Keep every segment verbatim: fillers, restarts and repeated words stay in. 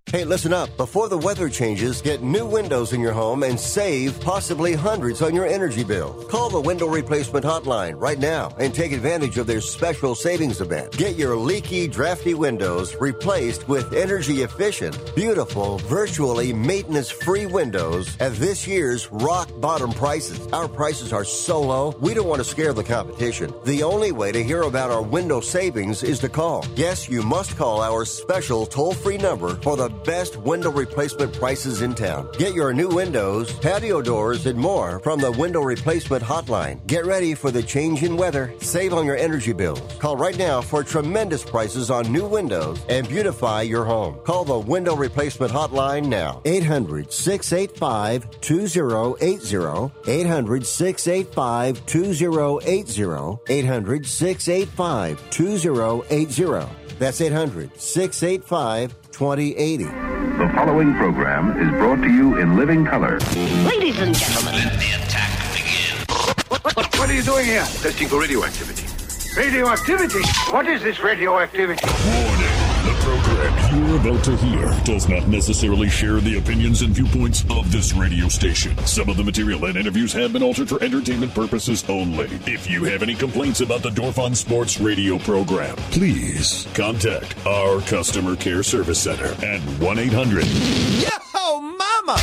Hey, listen up. Before the weather changes, get new windows in your home and save possibly hundreds on your energy bill. Call the Window Replacement Hotline right now and take advantage of their special savings event. Get your leaky, drafty windows replaced with energy-efficient, beautiful, virtually maintenance-free windows at this year's rock-bottom prices. Our prices are so low, we don't want to scare the competition. The only way to hear about our window savings is to call. Yes, you must call our special toll-free number for the best window replacement prices in town. Get your new windows, patio doors, and more from the Window Replacement Hotline. Get ready for the change in weather. Save on your energy bills. Call right now for tremendous prices on new windows and beautify your home. Call the Window Replacement Hotline now. eight hundred, six eight five, two zero eight zero. eight hundred, six eight five, two zero eight zero. eight hundred, six eight five, two zero eight zero. That's eight hundred, six eight five, twenty eighty. The following program is brought to you in living color. Ladies and gentlemen, let the attack begin. What, what, what are you doing here? Testing for radioactivity. Radioactivity? What is this radioactivity? Warning. The program you're about to hear does not necessarily share the opinions and viewpoints of this radio station. Some of the material and interviews have been altered for entertainment purposes only. If you have any complaints about the Dorf on Sports radio program, please contact our customer care service center at one eight hundred. Yo, mama!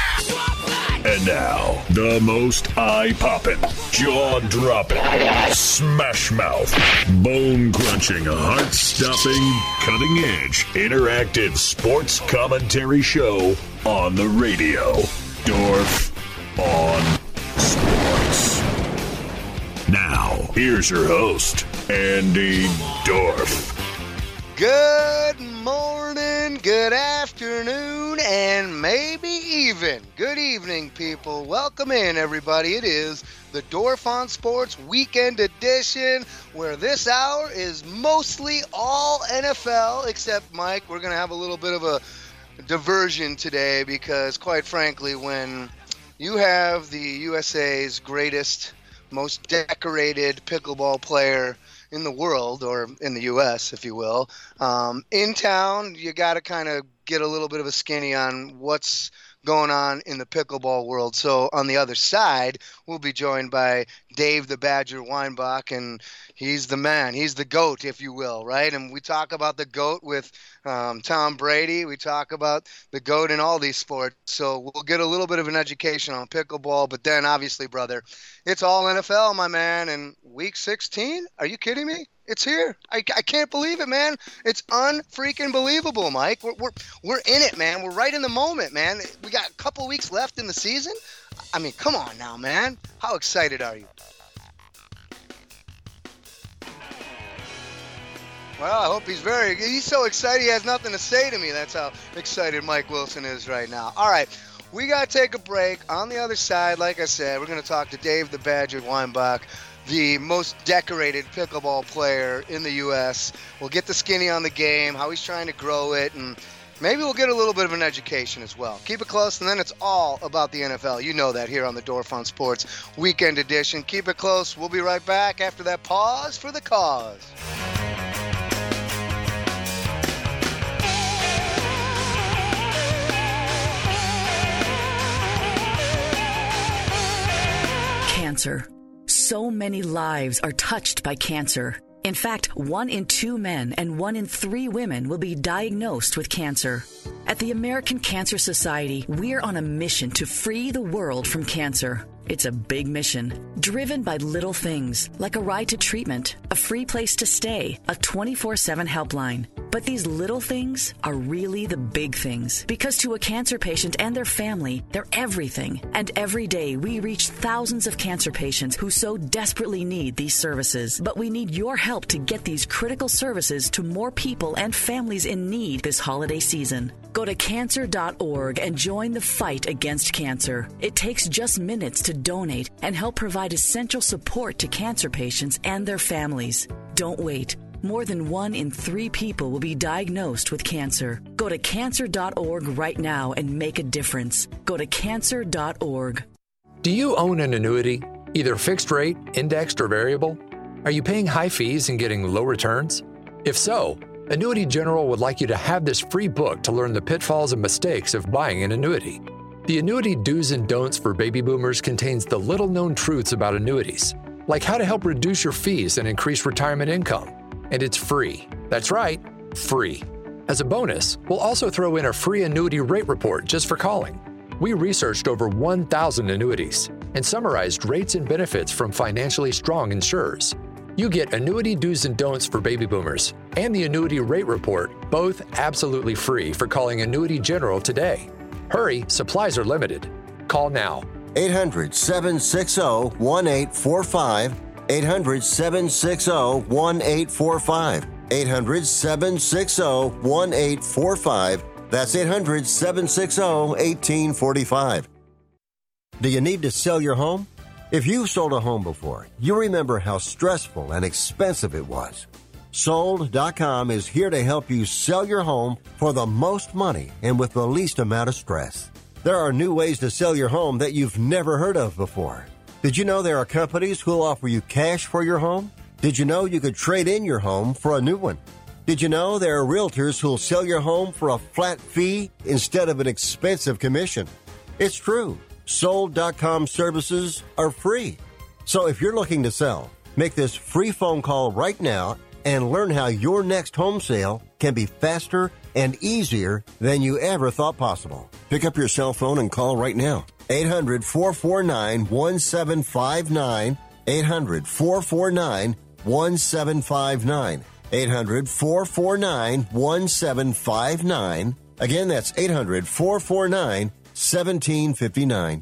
And now, the most eye-popping, jaw-dropping, smash-mouth, bone-crunching, heart-stopping, cutting-edge, interactive sports commentary show on the radio. Dorf on Sports. Now, here's your host, Andy Dorf. Good morning, good afternoon, and maybe even good evening, people. Welcome in, everybody. It is the Dorf on Sports Weekend Edition, where this hour is mostly all N F L, except, Mike, we're going to have a little bit of a diversion today because, quite frankly, when you have the U S A's greatest, most decorated pickleball player in the world, or in the U S, if you will, um, in town, you got to kind of get a little bit of a skinny on what's going on in the pickleball world. So on the other side, we'll be joined by Dave the Badger Weinbach, and he's the man. He's the GOAT, if you will, right? And we talk about the GOAT with um, Tom Brady. We talk about the GOAT in all these sports. So we'll get a little bit of an education on pickleball. But then, obviously, brother, it's all N F L, my man. And week sixteen? Are you kidding me? It's here. I, I can't believe it, man. It's unfreaking believable, Mike. We're, we're, we're in it, man. We're right in the moment, man. We got a couple weeks left in the season. I mean, come on now, man. How excited are you? Well, I hope he's very, he's so excited he has nothing to say to me. That's how excited Mike Wilson is right now. All right, we got to take a break. On the other side, like I said, we're going to talk to Dave the Badger Weinbach, the most decorated pickleball player in the U S. We'll get the skinny on the game, how he's trying to grow it, and maybe we'll get a little bit of an education as well. Keep it close, and then it's all about the N F L. You know that here on the Dorf on Sports Weekend Edition. Keep it close. We'll be right back after that pause for the cause. Cancer. So many lives are touched by cancer. In fact, one in two men and one in three women will be diagnosed with cancer. At the American Cancer Society, we're on a mission to free the world from cancer. It's a big mission, driven by little things, like a ride to treatment, a free place to stay, a twenty-four seven helpline. But these little things are really the big things, because to a cancer patient and their family, they're everything. And every day we reach thousands of cancer patients who so desperately need these services. But we need your help to get these critical services to more people and families in need this holiday season. Go to cancer dot org and join the fight against cancer. It takes just minutes to donate and help provide essential support to cancer patients and their families. Don't wait. More than one in three people will be diagnosed with cancer. Go to cancer dot org right now and make a difference. Go to cancer dot org. Do you own an annuity, either fixed rate, indexed, or variable? Are you paying high fees and getting low returns? If so, Annuity General would like you to have this free book to learn the pitfalls and mistakes of buying an annuity. The Annuity Do's and Don'ts for Baby Boomers contains the little-known truths about annuities, like how to help reduce your fees and increase retirement income. And it's free. That's right, free. As a bonus, we'll also throw in a free annuity rate report just for calling. We researched over one thousand annuities and summarized rates and benefits from financially strong insurers. You get Annuity Do's and Don'ts for Baby Boomers and the Annuity Rate Report, both absolutely free for calling Annuity General today. Hurry, supplies are limited. Call now. eight hundred, seven six zero, one eight four five. eight hundred, seven six zero, one eight four five. eight hundred, seven six zero, one eight four five. That's eight hundred, seven six zero, one eight four five. Do you need to sell your home? If you've sold a home before, you remember how stressful and expensive it was. Sold dot com is here to help you sell your home for the most money and with the least amount of stress. There are new ways to sell your home that you've never heard of before. Did you know there are companies who'll offer you cash for your home? Did you know you could trade in your home for a new one? Did you know there are realtors who'll sell your home for a flat fee instead of an expensive commission? It's true. Sold dot com services are free. So if you're looking to sell, make this free phone call right now and learn how your next home sale can be faster and easier than you ever thought possible. Pick up your cell phone and call right now. eight hundred, four four nine, one seven five nine. eight hundred, four four nine, one seven five nine. eight hundred, four four nine, one seven five nine. Again, that's eight hundred, four four nine, one seven five nine.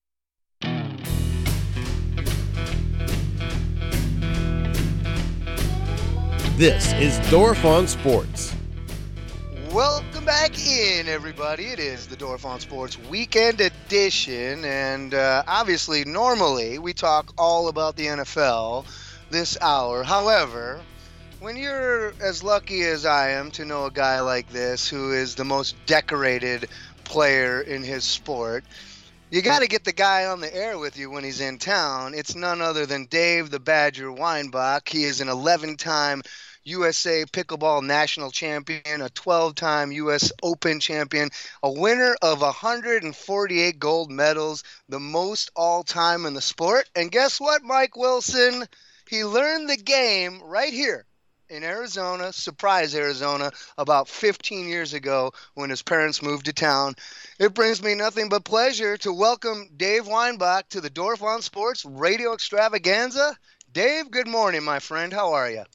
This is Dorf on Sports. Welcome back in, everybody. It is the Dorf on Sports Weekend Edition, and uh, obviously, normally, we talk all about the N F L this hour. However, when you're as lucky as I am to know a guy like this who is the most decorated player in his sport, you got to get the guy on the air with you when he's in town. It's none other than Dave the Badger Weinbach. He is an eleven-time U S A Pickleball National Champion, a twelve-time U S Open champion, a winner of one hundred forty-eight gold medals, the most all-time in the sport. And guess what, Mike Wilson? He learned the game right here in Arizona, Surprise, Arizona, about fifteen years ago when his parents moved to town. It brings me nothing but pleasure to welcome Dave Weinbach to the Dorf on Sports Radio Extravaganza. Dave, good morning, my friend. How are you?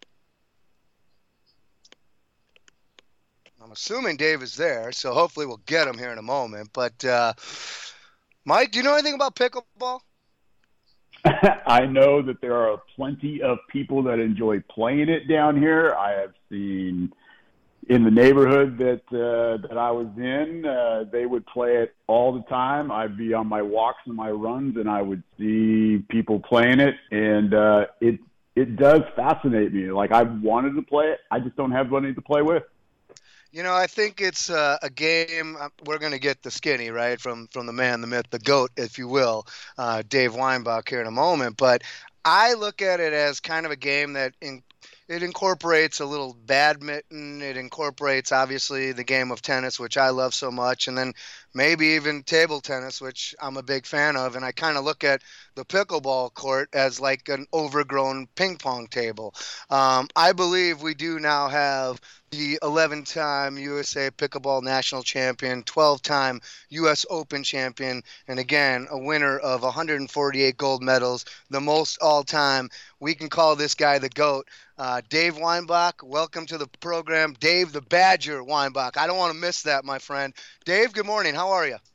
I'm assuming Dave is there, so hopefully we'll get him here in a moment. But, uh, Mike, do you know anything about pickleball? I know that there are plenty of people that enjoy playing it down here. I have seen in the neighborhood that uh, that I was in, uh, they would play it all the time. I'd be on my walks and my runs, and I would see people playing it, and uh, it it does fascinate me. Like, I've wanted to play it. I just don't have money to play with. You know, I think it's uh, a game. We're going to get the skinny, right, from from the man, the myth, the GOAT, if you will, uh, Dave Weinbach here in a moment. But I look at it as kind of a game that in, it incorporates a little badminton. It incorporates, obviously, the game of tennis, which I love so much, and then maybe even table tennis, which I'm a big fan of. And I kind of look at the pickleball court as like an overgrown ping pong table. Um, I believe we do now have the eleven-time U S A Pickleball National Champion, twelve-time U S Open champion, and again, a winner of one hundred forty-eight gold medals, the most all-time. We can call this guy the GOAT. Uh, Dave Weinbach, welcome to the program. Dave the Badger Weinbach. I don't want to miss that, my friend. Dave, good morning. How are you?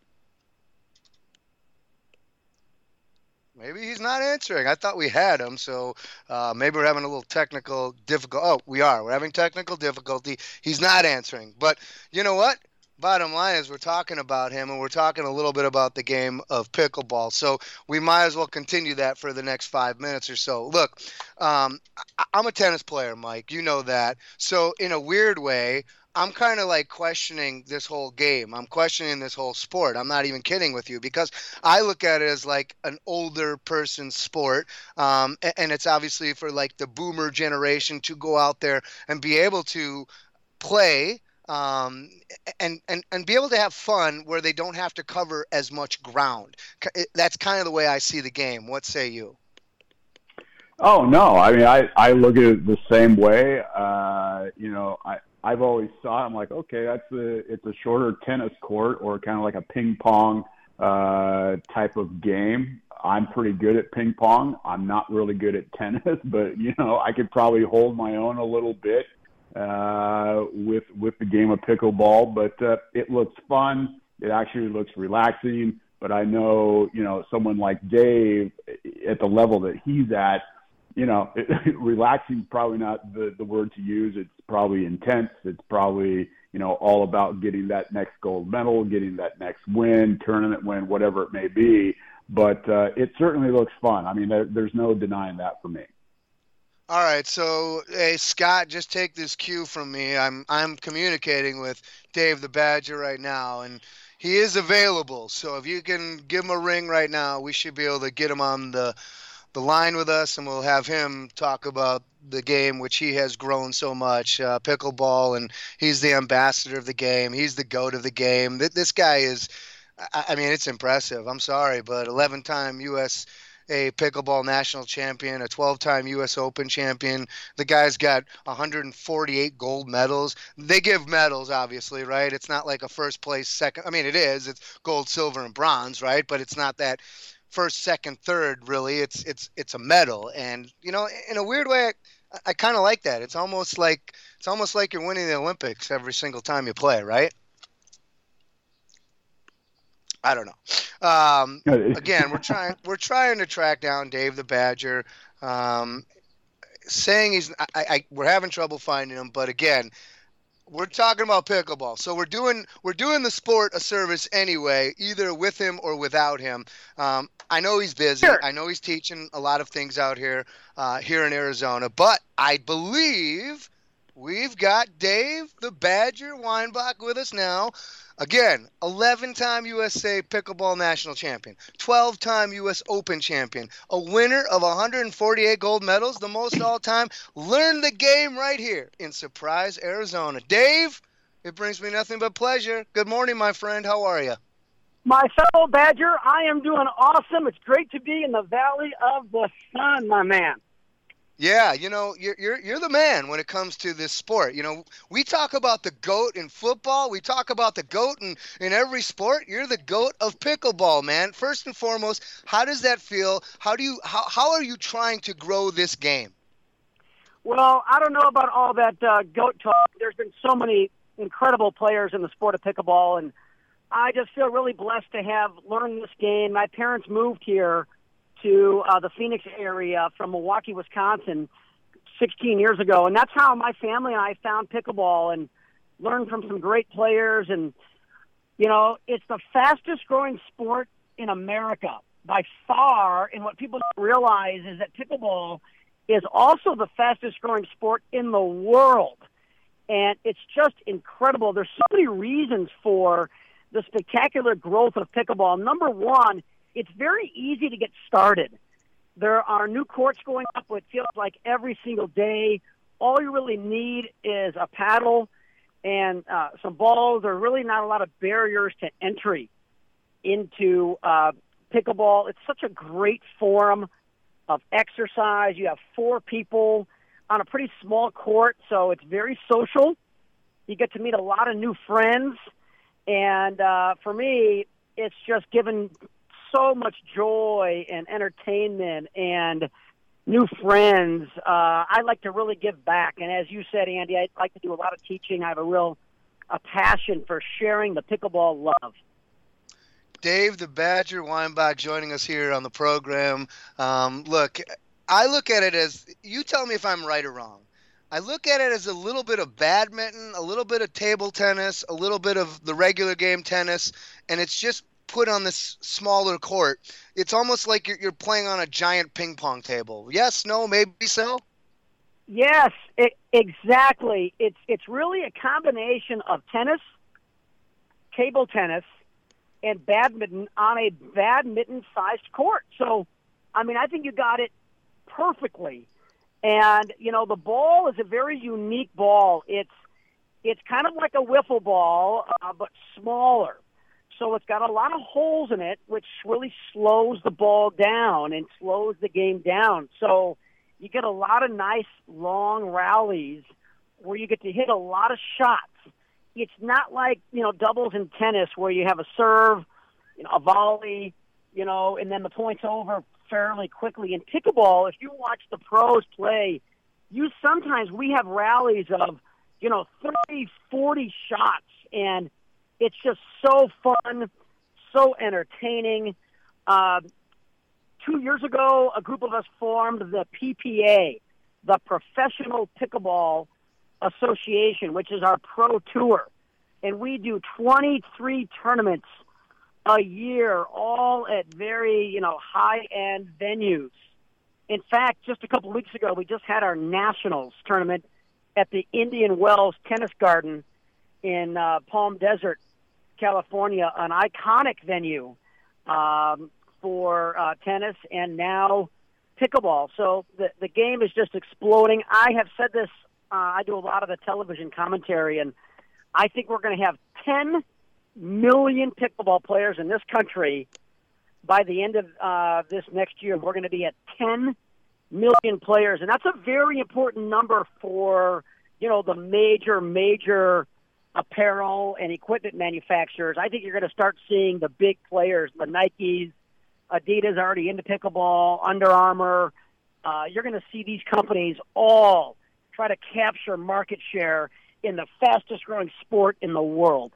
Maybe he's not answering. I thought we had him, so uh, maybe we're having a little technical difficulty. Oh, we are. We're having technical difficulty. He's not answering. But you know what? bottom line is we're talking about him, and we're talking a little bit about the game of pickleball. So we might as well continue that for the next five minutes or so. Look, um, I- I'm a tennis player, Mike. You know that. So in a weird way, I'm kind of like questioning this whole game. I'm questioning this whole sport. I'm not even kidding with you, because I look at it as like an older person's sport. Um, a- and it's obviously for like the boomer generation to go out there and be able to play, um, and, and, and be able to have fun where they don't have to cover as much ground. K- it- That's kind of the way I see the game. What say you? Oh, no. I mean, I, I look at it the same way. Uh, you know, I, I've always thought, I'm like, okay, that's a, it's a shorter tennis court, or kind of like a ping pong uh, type of game. I'm pretty good at ping pong. I'm not really good at tennis, but, you know, I could probably hold my own a little bit uh, with with the game of pickleball. But uh, it looks fun. It actually looks relaxing. But I know, you know, someone like Dave, at the level that he's at, you know, it, relaxing is probably not the, the word to use. It's probably intense. It's probably, you know, all about getting that next gold medal, getting that next win, tournament win, whatever it may be. But uh, it certainly looks fun. I mean, there, there's no denying that for me. All right, so hey Scott, just take this cue from me. I'm I'm communicating with Dave the Badger right now, and he is available. So if you can give him a ring right now, we should be able to get him on the the line with us, and we'll have him talk about the game, which he has grown so much, uh, pickleball, and he's the ambassador of the game. He's the GOAT of the game. This guy is, I mean, it's impressive. I'm sorry, but eleven-time U S A pickleball national champion, a twelve-time U S Open champion. The guy's got one hundred forty-eight gold medals. They give medals, obviously, right? It's not like a first place, second. I mean, it is. It's gold, silver, and bronze, right? But it's not that first, second, third, really. It's it's it's a medal, and you know, in a weird way, I, I kind of like that. It's almost like it's almost like you're winning the Olympics every single time you play, right? I don't know. Um, again, we're trying we're trying to track down Dave the Badger. Um, saying he's, I, I we're having trouble finding him, but again, we're talking about pickleball, so we're doing we're doing the sport a service anyway, either with him or without him. Um, I know he's busy. Sure. I know he's teaching a lot of things out here, uh, here in Arizona. But I believe we've got Dave the Badger Weinbach with us now. Again, eleven-time U S A Pickleball National Champion, twelve-time U S Open Champion, a winner of one hundred forty-eight gold medals, the most all-time. Learn the game right here in Surprise, Arizona. Dave, it brings me nothing but pleasure. Good morning, my friend. How are you? My fellow Badger, I am doing awesome. It's great to be in the Valley of the Sun, my man. Yeah, you know, you're you're you're the man when it comes to this sport. You know, we talk about the GOAT in football. We talk about the GOAT in, in every sport. You're the GOAT of pickleball, man. First and foremost, how does that feel? How do you how how are you trying to grow this game? Well, I don't know about all that uh, GOAT talk. There's been so many incredible players in the sport of pickleball, and I just feel really blessed to have learned this game. My parents moved here to uh, the Phoenix area from Milwaukee, Wisconsin, sixteen years ago. And that's how my family and I found pickleball and learned from some great players. And, you know, it's the fastest growing sport in America by far. And what people don't realize is that pickleball is also the fastest growing sport in the world. And it's just incredible. There's so many reasons for the spectacular growth of pickleball. Number one, it's very easy to get started. There are new courts going up, it feels like every single day. All you really need is a paddle and uh, some balls. There are really not a lot of barriers to entry into uh, pickleball. It's such a great form of exercise. You have four people on a pretty small court, so it's very social. You get to meet a lot of new friends. And uh, for me, it's just given so much joy and entertainment and new friends. Uh, I like to really give back. And as you said, Andy, I like to do a lot of teaching. I have a real a passion for sharing the pickleball love. Dave the Badger Weinbach joining us here on the program. Um, look, I look at it as, you tell me if I'm right or wrong. I look at it as a little bit of badminton, a little bit of table tennis, a little bit of the regular game tennis, and it's just put on this smaller court. It's almost like you're, you're playing on a giant ping pong table. Yes, no, maybe so? Yes, it, exactly. It's it's really a combination of tennis, table tennis, and badminton on a badminton-sized court. So, I mean, I think you got it perfectly. And, you know, the ball is a very unique ball. It's it's kind of like a wiffle ball, uh, but smaller. So it's got a lot of holes in it, which really slows the ball down and slows the game down. So you get a lot of nice long rallies where you get to hit a lot of shots. It's not like, you know, doubles in tennis where you have a serve, you know, a volley, you know, and then the point's over fairly quickly. In pickleball, if you watch the pros play, you sometimes we have rallies of, you know, thirty, forty shots, and it's just so fun, so entertaining. Uh, two years ago, a group of us formed the P P A, the Professional Pickleball Association, which is our pro tour. And we do twenty-three tournaments a year, all at very, you know, high-end venues. In fact, just a couple of weeks ago, we just had our Nationals tournament at the Indian Wells Tennis Garden in uh, Palm Desert, California, an iconic venue um, for uh, tennis and now pickleball. So the, the game is just exploding. I have said this, uh, I do a lot of the television commentary, and I think we're going to have ten million pickleball players in this country by the end of uh, this next year. We're going to be at ten million players, and that's a very important number for, you know, the major, major apparel and equipment manufacturers. I think you're going to start seeing the big players, the Nikes, Adidas already into pickleball, Under Armour. Uh, you're going to see these companies all try to capture market share in the fastest growing sport in the world.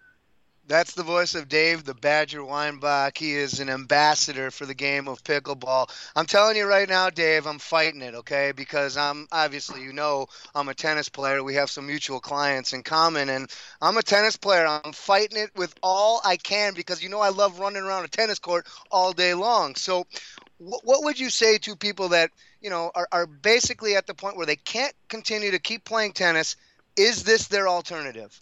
That's the voice of Dave the Badger Weinbach. He is an ambassador for the game of pickleball. I'm telling you right now, Dave, I'm fighting it, okay? Because I'm obviously, you know, I'm a tennis player. We have some mutual clients in common, and I'm a tennis player. I'm fighting it with all I can because, you know, I love running around a tennis court all day long. So wh- what would you say to people that, you know, are, are basically at the point where they can't continue to keep playing tennis? Is this their alternative?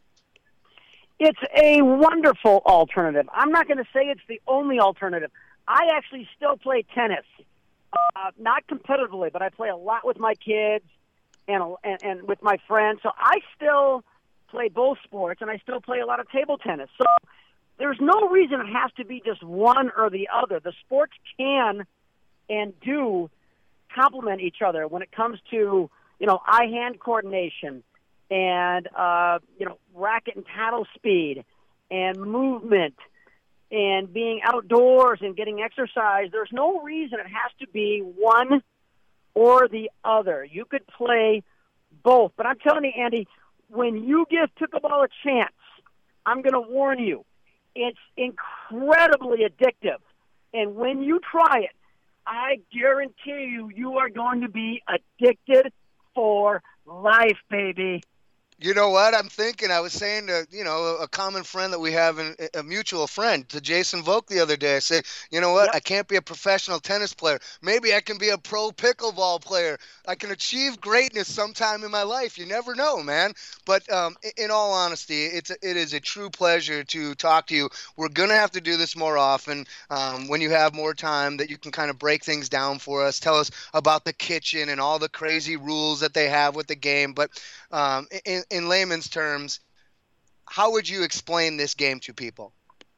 It's a wonderful alternative. I'm not going to say it's the only alternative. I actually still play tennis, uh, not competitively, but I play a lot with my kids and, and and with my friends. So I still play both sports, and I still play a lot of table tennis. So there's no reason it has to be just one or the other. The sports can and do complement each other when it comes to, you know, eye-hand coordination, and, uh, you know, racket and paddle speed and movement and being outdoors and getting exercise. There's no reason it has to be one or the other. You could play both. But I'm telling you, Andy, when you give pickleball a chance, I'm going to warn you, it's incredibly addictive. And when you try it, I guarantee you, you are going to be addicted for life, baby. You know what I'm thinking? I was saying to, you know, a common friend that we have, in, a mutual friend, to Jason Volk the other day. I said, you know what? Yep. I can't be a professional tennis player. Maybe I can be a pro pickleball player. I can achieve greatness sometime in my life. You never know, man. But um, in all honesty, it's a, it is a true pleasure to talk to you. We're going to have to do this more often um, when you have more time, that you can kind of break things down for us. Tell us about the kitchen and all the crazy rules that they have with the game. But um, in In layman's terms, how would you explain this game to people?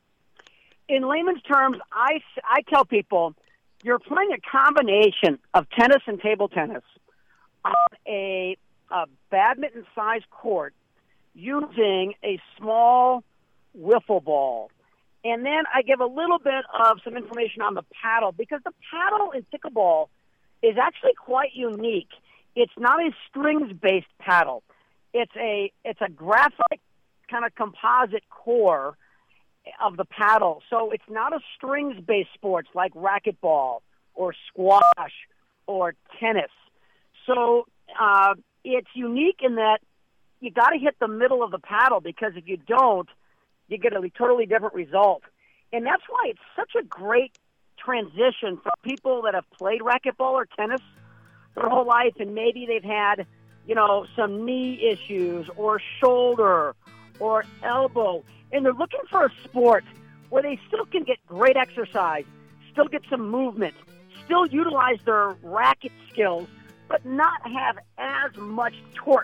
In layman's terms, I, I tell people you're playing a combination of tennis and table tennis on a, a badminton-sized court using a small wiffle ball. And then I give a little bit of some information on the paddle, because the paddle in pickleball is actually quite unique. It's not a strings-based paddle. It's a it's a graphite kind of composite core of the paddle. So it's not a strings-based sport like racquetball or squash or tennis. So uh, it's unique in that you got to hit the middle of the paddle, because if you don't, you get a totally different result. And that's why it's such a great transition for people that have played racquetball or tennis their whole life, and maybe they've had, you know, some knee issues or shoulder or elbow, and they're looking for a sport where they still can get great exercise, still get some movement, still utilize their racket skills, but not have as much torque.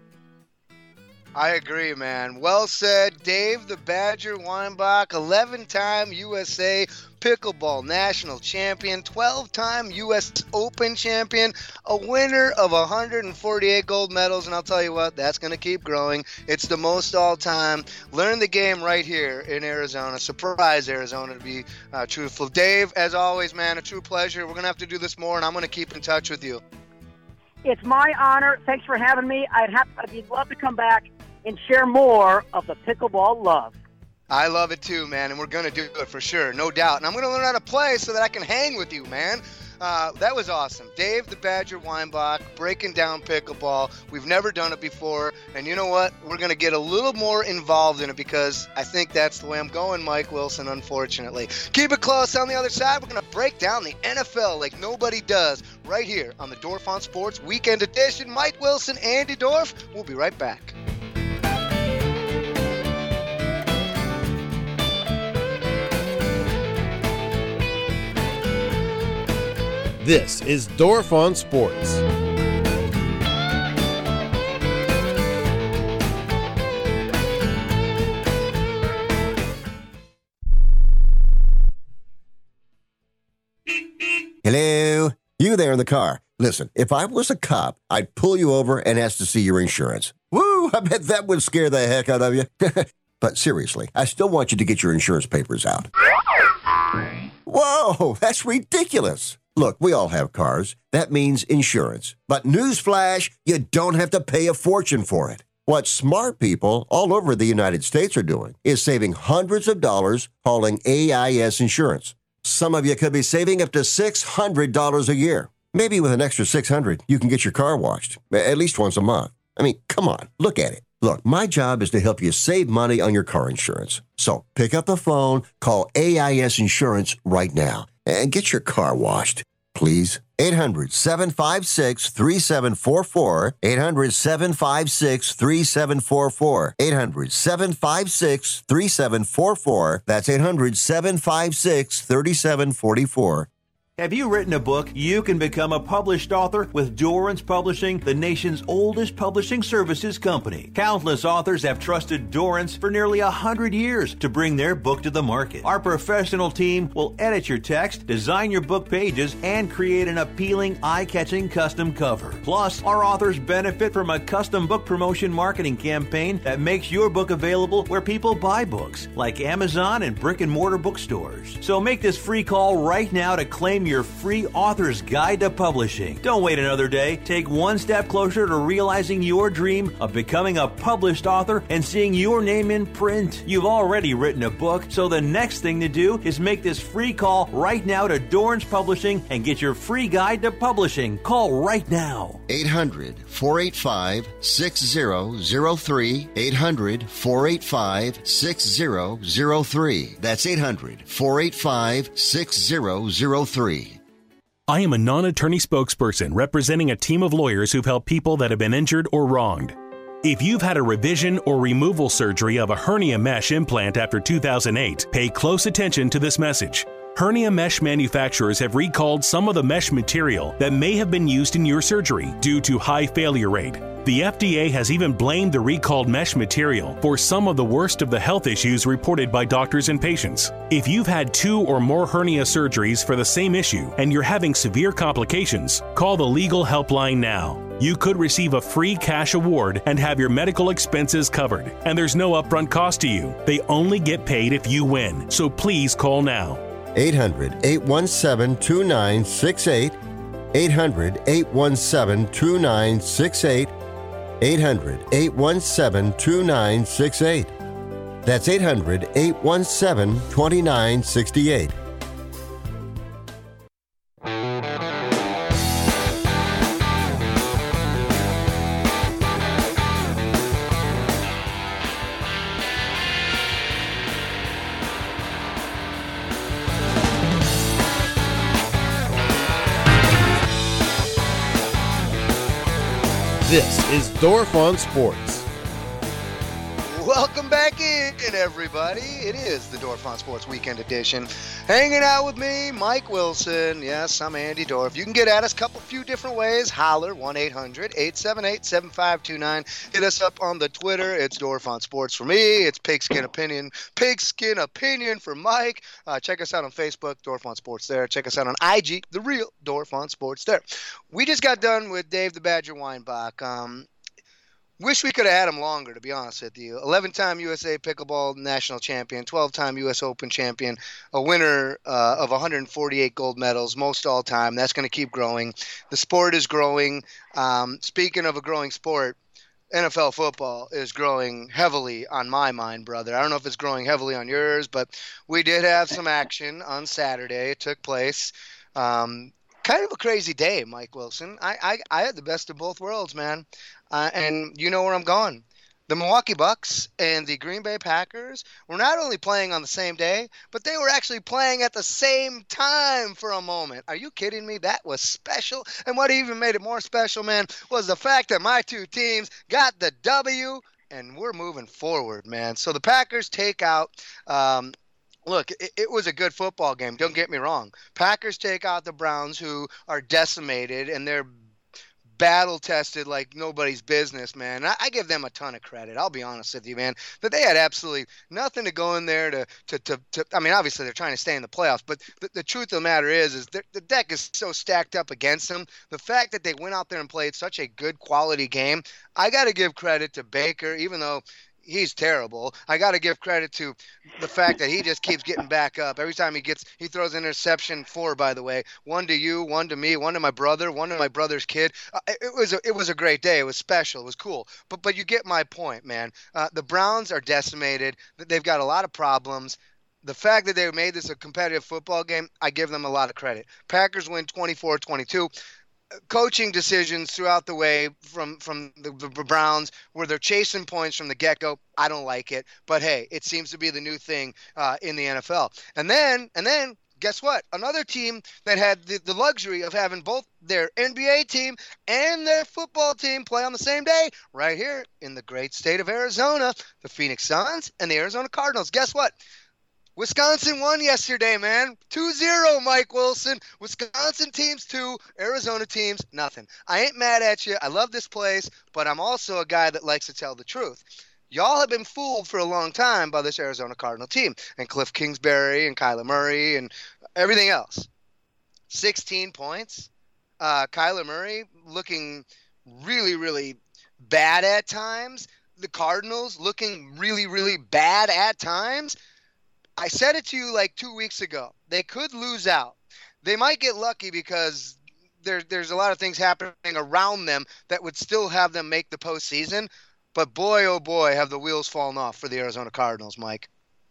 I agree, man. Well said. Dave the Badger Weinbach, eleven-time U S A Pickleball National Champion, twelve-time U S Open Champion, a winner of one hundred forty-eight gold medals, and I'll tell you what, that's going to keep growing. It's the most all-time. Learn the game right here in Arizona. Surprise, Arizona, to be uh, truthful. Dave, as always, man, a true pleasure. We're going to have to do this more, and I'm going to keep in touch with you. It's my honor. Thanks for having me. I'd have, I'd love to come back and share more of the pickleball love. I love it too, man, and we're going to do it for sure, no doubt. And I'm going to learn how to play so that I can hang with you, man. Uh, that was awesome. Dave the Badger Weinbach, breaking down pickleball. We've never done it before, and you know what? We're going to get a little more involved in it, because I think that's the way I'm going, Mike Wilson, unfortunately. Keep it close. On the other side, we're going to break down the N F L like nobody does right here on the Dorf on Sports Weekend Edition. Mike Wilson, Andy Dorf. We'll be right back. This is Dorf on Sports. Hello? You there in the car. Listen, if I was a cop, I'd pull you over and ask to see your insurance. Woo! I bet that would scare the heck out of you. But seriously, I still want you to get your insurance papers out. Whoa! That's ridiculous. Look, we all have cars. That means insurance. But newsflash, you don't have to pay a fortune for it. What smart people all over the United States are doing is saving hundreds of dollars calling A I S Insurance. Some of you could be saving up to six hundred dollars a year. Maybe with an extra six hundred dollars, you can get your car washed, at least once a month. I mean, come on, look at it. Look, my job is to help you save money on your car insurance. So pick up the phone, call A I S Insurance right now, and get your car washed, please. eight hundred, seven five six, three seven four four. eight hundred, seven five six, three seven four four. eight hundred, seven five six, three seven four four. That's eight hundred, seven five six, three seven four four. Have you written a book? You can become a published author with Dorrance Publishing, the nation's oldest publishing services company. Countless authors have trusted Dorrance for nearly one hundred years to bring their book to the market. Our professional team will edit your text, design your book pages, and create an appealing, eye-catching custom cover. Plus, our authors benefit from a custom book promotion marketing campaign that makes your book available where people buy books, like Amazon and brick-and-mortar bookstores. So make this free call right now to claim your free author's guide to publishing. Don't wait another day. Take one step closer to realizing your dream of becoming a published author and seeing your name in print. You've already written a book, so the next thing to do is make this free call right now to Dorrance Publishing and get your free guide to publishing. Call right now. eight hundred, four eight five, six zero zero three. eight hundred, four eight five, six zero zero three. That's eight hundred, four eight five, six zero zero three. I am a non-attorney spokesperson representing a team of lawyers who've helped people that have been injured or wronged. If you've had a revision or removal surgery of a hernia mesh implant after two thousand eight, pay close attention to this message. Hernia mesh manufacturers have recalled some of the mesh material that may have been used in your surgery due to high failure rate. The F D A has even blamed the recalled mesh material for some of the worst of the health issues reported by doctors and patients. If you've had two or more hernia surgeries for the same issue and you're having severe complications, call the legal helpline now. You could receive a free cash award and have your medical expenses covered. And there's no upfront cost to you. They only get paid if you win. So please call now. eight hundred, eight one seven, two nine six eight. eight hundred, eight one seven, two nine six eight. eight hundred, eight one seven, two nine six eight. That's eight hundred, eight one seven, two nine six eight. This is Dorf on Sports. Welcome back in, everybody. It is the Dorf on Sports Weekend Edition. Hanging out with me, Mike Wilson. Yes, I'm Andy Dorf. You can get at us a couple few different ways. Holler, one eight hundred eight seven eight seven five two nine. Hit us up on the Twitter. It's Dorf on Sports for me. It's Pigskin Opinion. Pigskin Opinion for Mike. Uh, check us out on Facebook, Dorf on Sports there. Check us out on I G, The Real Dorf on Sports there. We just got done with Dave the Badger Weinbach. Um, Wish we could have had him longer, to be honest with you. eleven-time U S A Pickleball National Champion, twelve-time U S Open Champion, a winner uh, of one hundred forty-eight gold medals, most all time. That's going to keep growing. The sport is growing. Um, speaking of a growing sport, N F L football is growing heavily on my mind, brother. I don't know if it's growing heavily on yours, but we did have some action on Saturday. It took place. Um, kind of a crazy day, Mike Wilson. I, I, I had the best of both worlds, man. Uh, and you know where I'm going. The Milwaukee Bucks and the Green Bay Packers were not only playing on the same day, but they were actually playing at the same time for a moment. Are you kidding me? That was special. And what even made it more special, man, was the fact that my two teams got the W, and we're moving forward, man. So the Packers take out um, – Look, it, it was a good football game. Don't get me wrong. Packers take out the Browns, who are decimated, and they're battle-tested like nobody's business, man. I, I give them a ton of credit. I'll be honest with you, man. But they had absolutely nothing to go in there to to to. to I mean, obviously they're trying to stay in the playoffs, but the, the truth of the matter is, is the deck is so stacked up against them. The fact that they went out there and played such a good quality game, I got to give credit to Baker, even though he's terrible. I got to give credit to the fact that he just keeps getting back up. Every time he gets, he throws an interception, four, by the way, one to you, one to me, one to my brother, one to my brother's kid. Uh, it was a, it was a great day. It was special. It was cool. But but you get my point, man. Uh, the Browns are decimated. They've got a lot of problems. The fact that they made this a competitive football game, I give them a lot of credit. Packers win twenty-four twenty-two. Coaching decisions throughout the way from from the, the Browns, where they're chasing points from the get-go, I don't like it. But hey, it seems to be the new thing uh, in the N F L. And then, and then, guess what? Another team that had the, the luxury of having both their N B A team and their football team play on the same day, right here in the great state of Arizona, the Phoenix Suns and the Arizona Cardinals. Guess what? Wisconsin won yesterday, man. two zero, Mike Wilson. Wisconsin teams two, Arizona teams nothing. I ain't mad at you. I love this place, but I'm also a guy that likes to tell the truth. Y'all have been fooled for a long time by this Arizona Cardinal team and Cliff Kingsbury and Kyler Murray and everything else. sixteen points. Uh, Kyler Murray looking really, really bad at times. The Cardinals looking really, really bad at times. I said it to you like two weeks ago. They could lose out. They might get lucky because there, there's a lot of things happening around them that would still have them make the postseason. But boy, oh boy, have the wheels fallen off for the Arizona Cardinals, Mike.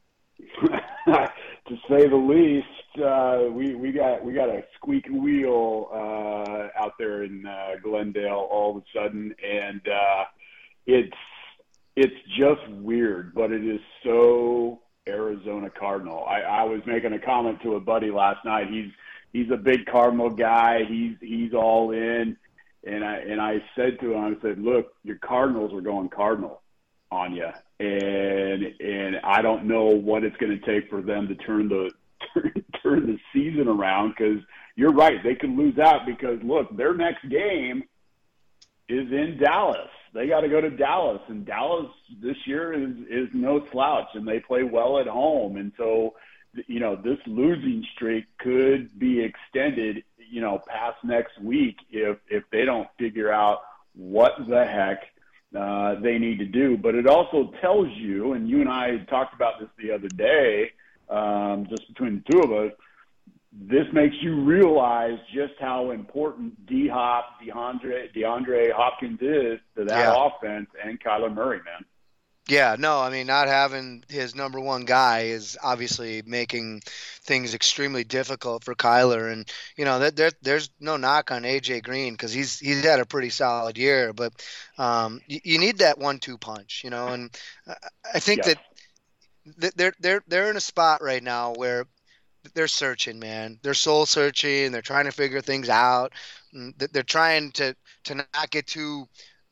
To say the least, uh, we we got we got a squeaky wheel uh, out there in uh, Glendale all of a sudden, and uh, it's it's just weird, but it is so Arizona Cardinal. I, I was making a comment to a buddy last night. He's he's a big Cardinal guy. He's he's all in, and I and I said to him, I said, look, your Cardinals are going Cardinal on you, and and I don't know what it's going to take for them to turn the turn, turn the season around, because you're right, they could lose out because look, their next game is in Dallas. They got to go to Dallas, and Dallas this year is, is no slouch, and they play well at home. And so, you know, this losing streak could be extended, you know, past next week if, if they don't figure out what the heck uh, they need to do. But it also tells you, and you and I talked about this the other day, um, just between the two of us, this makes you realize just how important D-Hop, DeAndre, DeAndre Hopkins is to that yeah. offense, and Kyler Murray, man. Yeah, no, I mean, not having his number one guy is obviously making things extremely difficult for Kyler. And, you know, there, there's no knock on A J Green because he's he's had a pretty solid year. But um, you, you need that one two punch, you know. And I think yeah. that they're, they're, they're in a spot right now where they're searching, man. They're soul searching. They're trying to figure things out. They're trying to, to not get too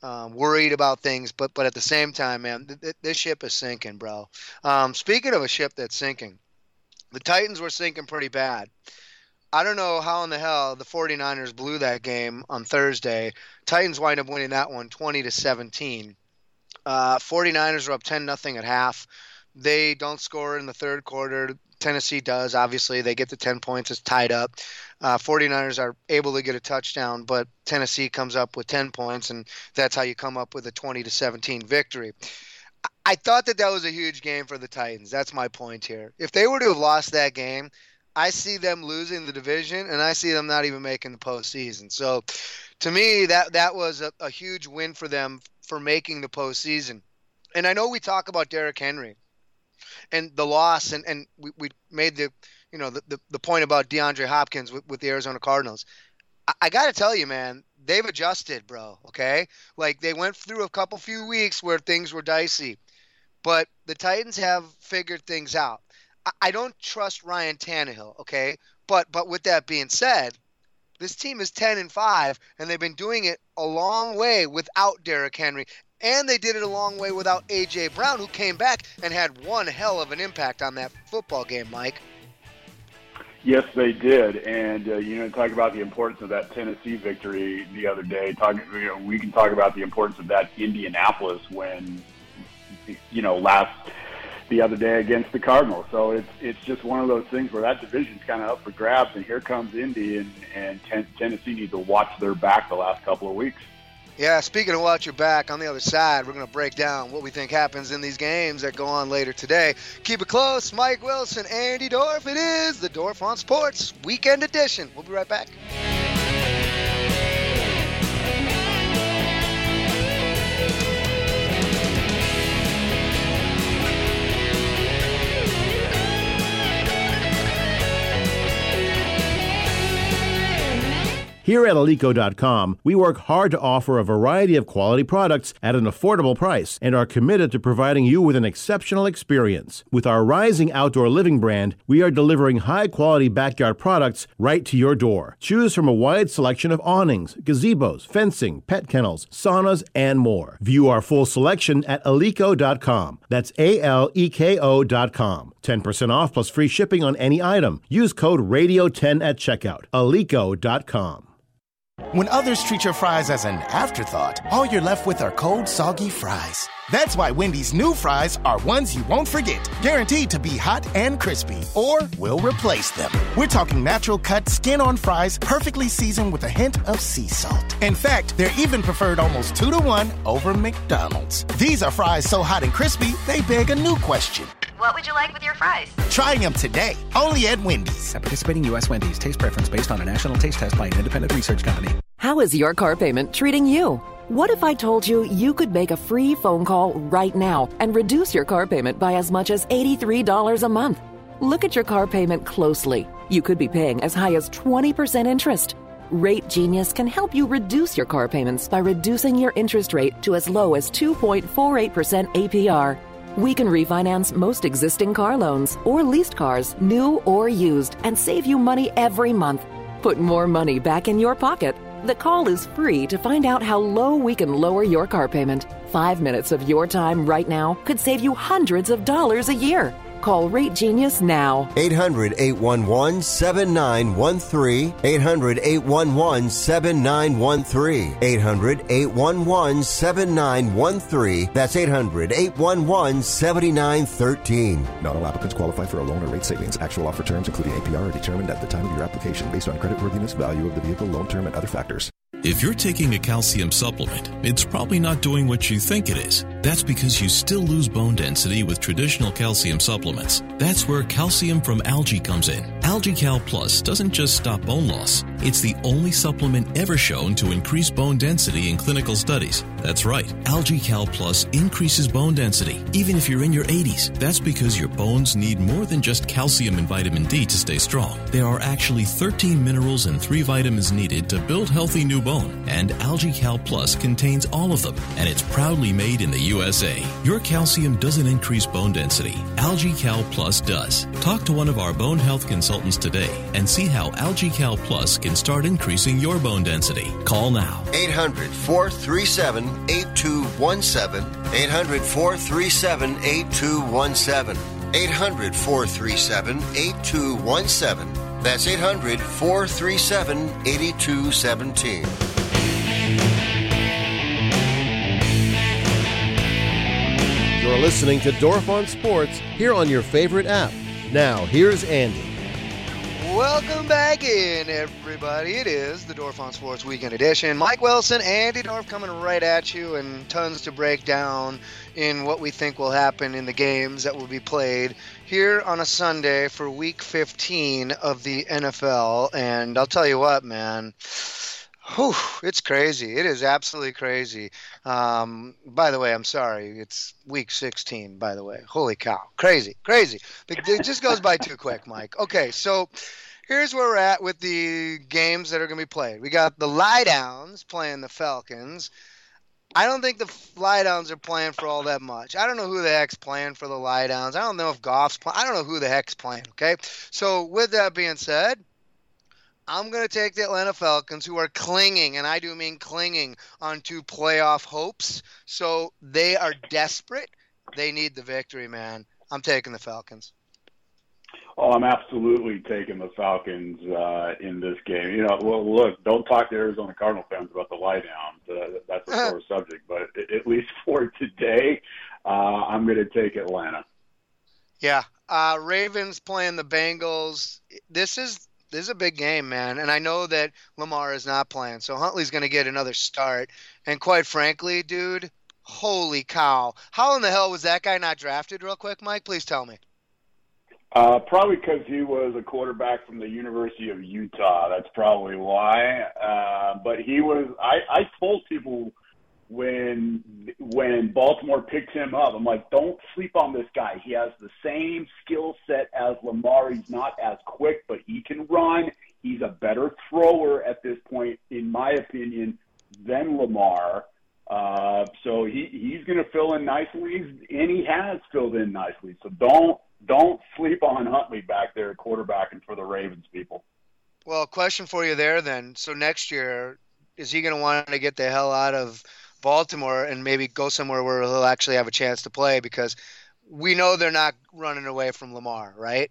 um, worried about things, but but at the same time, man, th- th- this ship is sinking, bro. Um, speaking of a ship that's sinking, the Titans were sinking pretty bad. I don't know how in the hell the 49ers blew that game on Thursday. Titans wind up winning that one twenty to seventeen. Uh, 49ers are up ten nothing at half. They don't score in the third quarter. Tennessee does. Obviously, they get the ten points. It's tied up. Uh, 49ers are able to get a touchdown, but Tennessee comes up with ten points, and that's how you come up with a twenty to seventeen victory. I thought that that was a huge game for the Titans. That's my point here. If they were to have lost that game, I see them losing the division, and I see them not even making the postseason. So, to me, that that was a, a huge win for them for making the postseason. And I know we talk about Derrick Henry and the loss, and, and we, we made the you know the, the, the point about DeAndre Hopkins with, with the Arizona Cardinals. I, I got to tell you, man, they've adjusted, bro, okay? Like, they went through a couple few weeks where things were dicey, but the Titans have figured things out. I don't trust Ryan Tannehill, okay? But but with that being said, this team is ten and five, and they've been doing it a long way without Derrick Henry, and they did it a long way without A J Brown, who came back and had one hell of an impact on that football game, Mike. Yes, they did, and uh, you know, talk about the importance of that Tennessee victory the other day. Talk, you know, we can talk about the importance of that Indianapolis win, you know, last. the other day against the Cardinals. So it's it's just one of those things where that division's kind of up for grabs, and here comes Indy, and, and ten, Tennessee needs to watch their back the last couple of weeks. Yeah, speaking of watch your back, on the other side, we're going to break down what we think happens in these games that go on later today. Keep it close. Mike Wilson, Andy Dorf. It is the Dorf on Sports Weekend Edition. We'll be right back. Here at Alico dot com, we work hard to offer a variety of quality products at an affordable price and are committed to providing you with an exceptional experience. With our rising outdoor living brand, we are delivering high-quality backyard products right to your door. Choose from a wide selection of awnings, gazebos, fencing, pet kennels, saunas, and more. View our full selection at Alico dot com. That's A L E K O dot com. ten percent off plus free shipping on any item. Use code radio ten at checkout. Alico dot com. When others treat your fries as an afterthought, all you're left with are cold, soggy fries. That's why Wendy's new fries are ones you won't forget, guaranteed to be hot and crispy, or we'll replace them. We're talking natural cut, skin-on fries, perfectly seasoned with a hint of sea salt. In fact, they're even preferred almost two to one over McDonald's. These are fries so hot and crispy, they beg a new question. What would you like with your fries? Try them today, only at Wendy's. At participating U S Wendy's, taste preference based on a national taste test by an independent research company. How is your car payment treating you? What if I told you you could make a free phone call right now and reduce your car payment by as much as eighty-three dollars a month? Look at your car payment closely. You could be paying as high as twenty percent interest. Rate Genius can help you reduce your car payments by reducing your interest rate to as low as two point four eight percent A P R. We can refinance most existing car loans or leased cars, new or used, and save you money every month. Put more money back in your pocket. The call is free to find out how low we can lower your car payment. Five minutes of your time right now could save you hundreds of dollars a year. Call Rate Genius now. eight hundred, eight one one, seven nine one three. eight hundred, eight one one, seven nine one three. eight hundred, eight one one, seven nine one three. That's eight hundred, eight one one, seven nine one three. Not all applicants qualify for a loan or rate savings. Actual offer terms, including A P R, are determined at the time of your application based on creditworthiness, value of the vehicle, loan term, and other factors. If you're taking a calcium supplement, it's probably not doing what you think it is. That's because you still lose bone density with traditional calcium supplements. That's where calcium from algae comes in. AlgaeCal Plus doesn't just stop bone loss. It's the only supplement ever shown to increase bone density in clinical studies. That's right. AlgaeCal Plus increases bone density, even if you're in your eighties. That's because your bones need more than just calcium and vitamin D to stay strong. There are actually thirteen minerals and three vitamins needed to build healthy new bone. And AlgaeCal Plus contains all of them, and it's proudly made in the U S A. Your calcium doesn't increase bone density. AlgaeCal Plus does. Talk to one of our bone health consultants consultants today and see how AlgaeCal Plus can start increasing your bone density. Call now. eight hundred, four three seven, eight two one seven. eight hundred, four three seven, eight two one seven. eight hundred, four three seven, eight two one seven. That's eight hundred, four three seven, eight two one seven. You're listening to Dorf on Sports here on your favorite app. Now, here's Andy. Welcome back in, everybody. It is the Dorf on Sports Weekend Edition. Mike Wilson, Andy Dorf coming right at you, and tons to break down in what we think will happen in the games that will be played here on a Sunday for Week fifteen of the N F L. And I'll tell you what, man. Whew, it's crazy. It is absolutely crazy. Um, by the way, I'm sorry. It's week sixteen, by the way. Holy cow. Crazy, crazy. It just goes by too quick, Mike. Okay, so here's where we're at with the games that are going to be played. We got the Lie Downs playing the Falcons. I don't think the Lie Downs are playing for all that much. I don't know who the heck's playing for the Lie Downs. I don't know if Goff's playing. I don't know who the heck's playing, okay? So with that being said, I'm going to take the Atlanta Falcons, who are clinging, and I do mean clinging, onto playoff hopes. So they are desperate. They need the victory, man. I'm taking the Falcons. Oh, I'm absolutely taking the Falcons uh, in this game. You know, well, look, don't talk to Arizona Cardinal fans about the lie downs. Uh, that's a sore subject. But at least for today, uh, I'm going to take Atlanta. Yeah. Uh, Ravens playing the Bengals. This is This is a big game, man, and I know that Lamar is not playing, so Huntley's going to get another start. And quite frankly, dude, holy cow. How in the hell was that guy not drafted real quick, Mike? Please tell me. Uh, probably because he was a quarterback from the University of Utah. That's probably why. Uh, but he was I, – I told people when when Baltimore picked him up, I'm like, don't sleep on this guy. He has the same skill set as Lamar. He's not as quick, but he can run. He's a better thrower at this point, in my opinion, than Lamar. Uh, so he, he's going to fill in nicely, and he has filled in nicely. So don't don't sleep on Huntley back there quarterbacking for the Ravens, people. Well, question for you there then. So next year, is he going to want to get the hell out of Baltimore and maybe go somewhere where he'll actually have a chance to play? Because we know they're not running away from Lamar, right?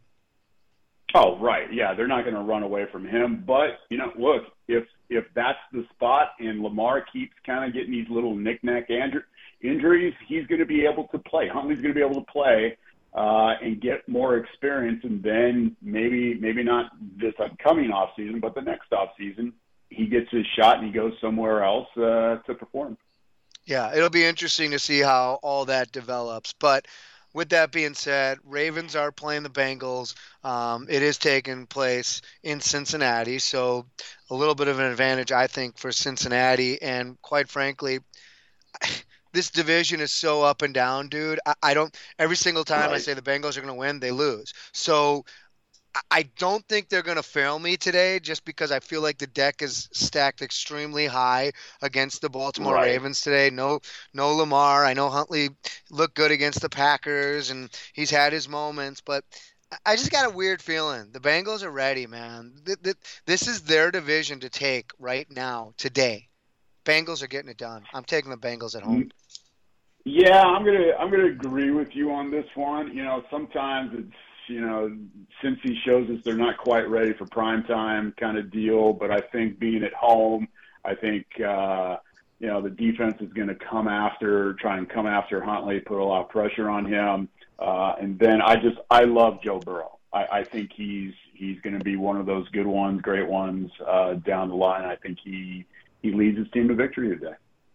Oh, right. Yeah, they're not going to run away from him. But, you know, look, if if that's the spot and Lamar keeps kind of getting these little knick-knack injuries, he's going to be able to play. Huntley's going to be able to play uh, and get more experience. And then maybe maybe not this upcoming offseason, but the next offseason, he gets his shot and he goes somewhere else uh, to perform. Yeah, it'll be interesting to see how all that develops. But with that being said, Ravens are playing the Bengals. Um, it is taking place in Cincinnati, so a little bit of an advantage, I think, for Cincinnati. And quite frankly, this division is so up and down, dude. I, I don't – every single time right. I say the Bengals are going to win, they lose. So – I don't think they're going to fail me today just because I feel like the deck is stacked extremely high against the Baltimore right. Ravens today. No no Lamar. I know Huntley looked good against the Packers, and he's had his moments, but I just got a weird feeling. The Bengals are ready, man. This is their division to take right now, today. Bengals are getting it done. I'm taking the Bengals at home. Yeah, I'm gonna I'm gonna agree with you on this one. You know, sometimes it's, you know, since he shows us they're not quite ready for prime time kind of deal. But I think being at home, I think, uh, you know, the defense is going to come after, try and come after Huntley, put a lot of pressure on him. Uh, and then I just, I love Joe Burrow. I, I think he's, he's going to be one of those good ones, great ones uh, down the line. I think he, he leads his team to victory today.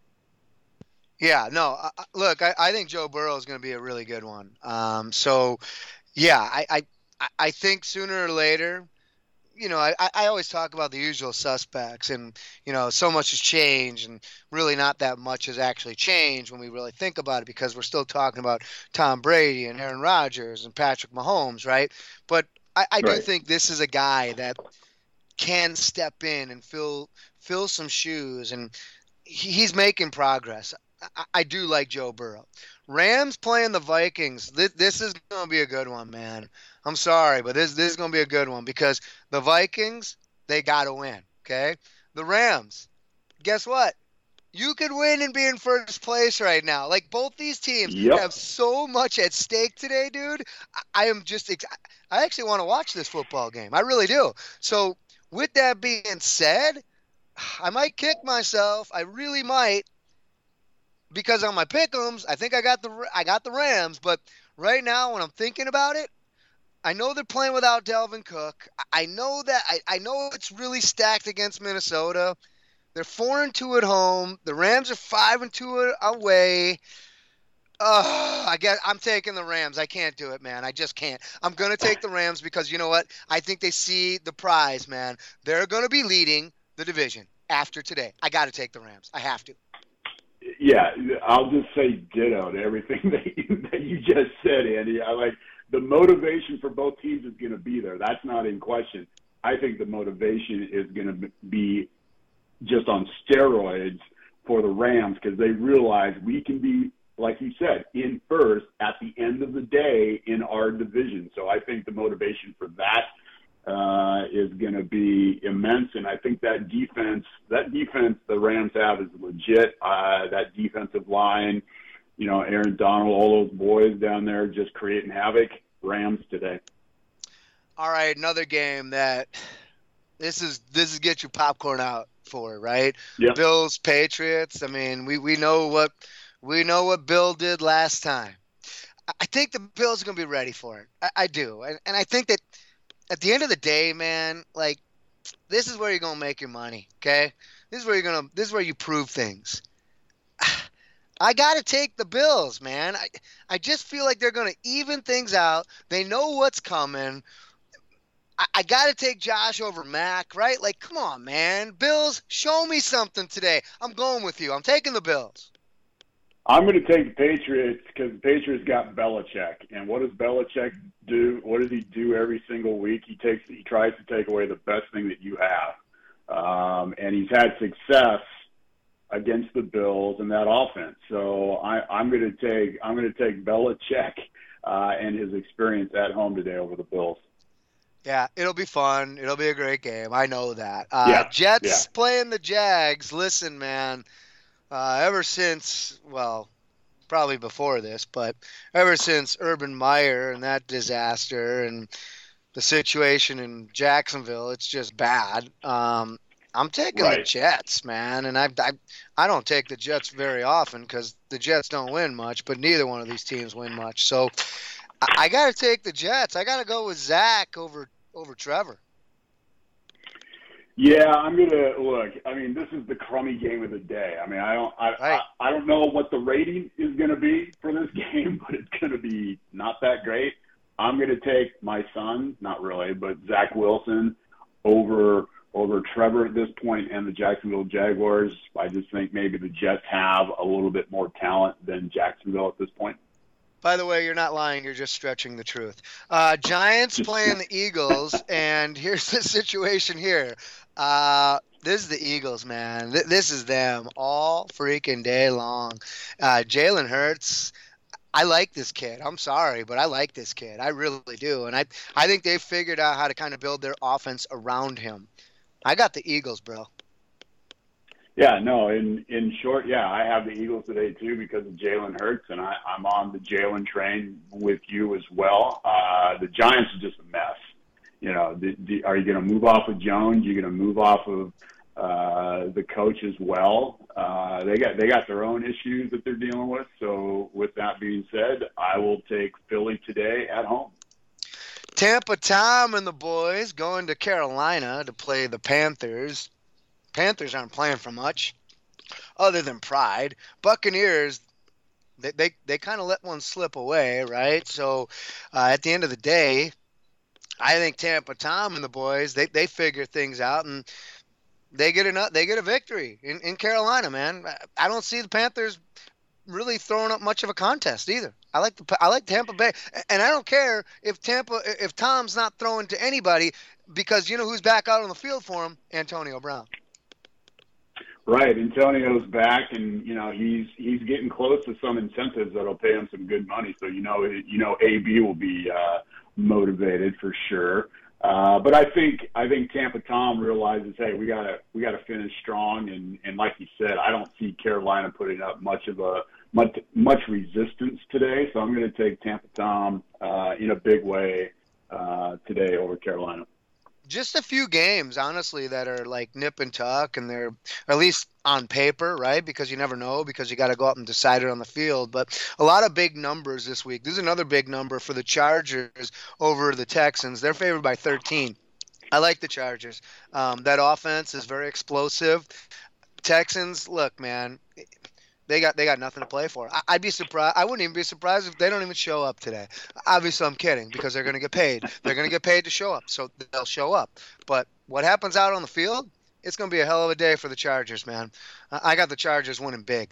Yeah, no, uh, look, I, I think Joe Burrow is going to be a really good one. Um, so, Yeah, I, I I think sooner or later, you know, I, I always talk about the usual suspects, and, you know, so much has changed, and really not that much has actually changed when we really think about it, because we're still talking about Tom Brady and Aaron Rodgers and Patrick Mahomes, right? But I, I do right. think this is a guy that can step in and fill fill some shoes, and he, he's making progress. I, I do like Joe Burrow. Rams playing the Vikings. This, this is going to be a good one, man. I'm sorry, but this, this is going to be a good one because the Vikings, they got to win, okay? The Rams, guess what? You could win and be in first place right now. Like, both these teams yep. have so much at stake today, dude. I, I am just ex- – I actually want to watch this football game. I really do. So, with that being said, I might kick myself. I really might because on my pick'ems, I think I got the I got the Rams. But right now, when I'm thinking about it, I know they're playing without Dalvin Cook. I know that I, I know it's really stacked against Minnesota. They're four and two at home. The Rams are five and two away. Oh, I guess I'm taking the Rams. I can't do it, man. I just can't. I'm gonna take the Rams because you know what? I think they see the prize, man. They're gonna be leading the division after today. I got to take the Rams. I have to. Yeah, I'll just say ditto to everything that you, that you just said, Andy. I like the motivation for both teams is going to be there. That's not in question. I think the motivation is going to be just on steroids for the Rams because they realize we can be, like you said, in first at the end of the day in our division. So I think the motivation for that uh, is going to be immense. And I think that defense, that defense the Rams have is legit. Uh, that defensive line, you know, Aaron Donald, all those boys down there just creating havoc. Rams today. All right, another game that this is this is get your popcorn out for, right? Yep. Bills, Patriots. I mean, we, we know what we know what Bill did last time. I think the Bills are gonna be ready for it. I, I do, and, and I think that at the end of the day, man, like this is where you're gonna make your money. Okay, this is where you're gonna this is where you prove things. I got to take the Bills, man. I I just feel like they're going to even things out. They know what's coming. I, I got to take Josh over Mac, right? Like, come on, man. Bills, show me something today. I'm going with you. I'm taking the Bills. I'm going to take the Patriots because the Patriots got Belichick. And what does Belichick do? What does he do every single week? He takes, he tries to take away the best thing that you have. Um, and he's had success against the Bills and that offense. So I, I'm going to take I'm going to take Belichick uh, and his experience at home today over the Bills. Yeah, it'll be fun. It'll be a great game. I know that. Uh, yeah, Jets yeah. playing the Jags. Listen, man, uh, ever since, well, probably before this, but ever since Urban Meyer and that disaster and the situation in Jacksonville, it's just bad. Um, I'm taking right. the Jets, man, and I, I I don't take the Jets very often because the Jets don't win much, but neither one of these teams win much. So I, I got to take the Jets. I got to go with Zach over over Trevor. Yeah, I'm gonna look. I mean, this is the crummy game of the day. I mean, I don't I right. I, I don't know what the rating is going to be for this game, but it's going to be not that great. I'm going to take my son, not really, but Zach Wilson over. over Trevor at this point and the Jacksonville Jaguars. I just think maybe the Jets have a little bit more talent than Jacksonville at this point. By the way, you're not lying. You're just stretching the truth. Uh, Giants playing the Eagles, and here's the situation here. Uh, this is the Eagles, man. Th- this is them all freaking day long. Uh, Jalen Hurts, I like this kid. I'm sorry, but I like this kid. I really do. And I, I think they've figured out how to kind of build their offense around him. I got the Eagles, bro. Yeah, no, in, in short, yeah, I have the Eagles today too because of Jalen Hurts, and I, I'm on the Jalen train with you as well. Uh, the Giants are just a mess. You know, the, the, are you going to move off of Jones? You're going to move off of uh, the coach as well. Uh, they got they got their own issues that they're dealing with. So with that being said, I will take Philly today at home. Tampa Tom and the boys going to Carolina to play the Panthers. Panthers aren't playing for much other than pride. Buccaneers, they they, they kind of let one slip away, right? So uh, at the end of the day, I think Tampa Tom and the boys, they, they figure things out and they get a, they get a victory in, in Carolina, man. I don't see the Panthers really throwing up much of a contest either. I like the I like Tampa Bay, and I don't care if Tampa if Tom's not throwing to anybody because you know who's back out on the field for him, Antonio Brown. Right, Antonio's back, and you know he's he's getting close to some incentives that'll pay him some good money. So you know you know A B will be uh, motivated for sure. Uh, but I think I think Tampa Tom realizes, hey, we gotta we gotta finish strong, and, and like you said, I don't see Carolina putting up much of a much much resistance today. So I'm going to take Tampa Tom uh, in a big way uh, today over Carolina. Just a few games, honestly, that are like nip and tuck, and they're at least on paper, right? Because you never know, because you got to go up and decide it on the field. But a lot of big numbers this week. This is another big number for the Chargers over the Texans. They're favored by thirteen. I like the Chargers. Um, that offense is very explosive. Texans, look, man, they got they got nothing to play for. I, I'd be surprised. I wouldn't even be surprised if they don't even show up today. Obviously, I'm kidding, because they're going to get paid. They're going to get paid to show up, so they'll show up. But what happens out on the field, it's going to be a hell of a day for the Chargers, man. I got the Chargers winning big.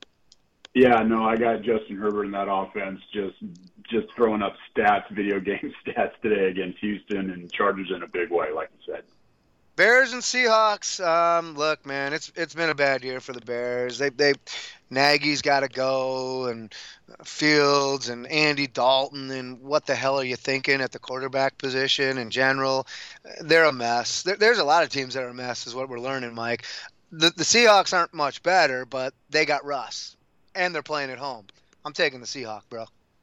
Yeah, no, I got Justin Herbert in that offense just just throwing up stats, video game stats today against Houston, and Chargers in a big way, like you said. Bears and Seahawks. Um, look, man, it's it's been a bad year for the Bears. They they Nagy's got to go, and Fields and Andy Dalton, and what the hell are you thinking at the quarterback position in general? They're a mess. There, there's a lot of teams that are a mess, is what we're learning, Mike. The the Seahawks aren't much better, but they got Russ, and they're playing at home. I'm taking the Seahawks, bro.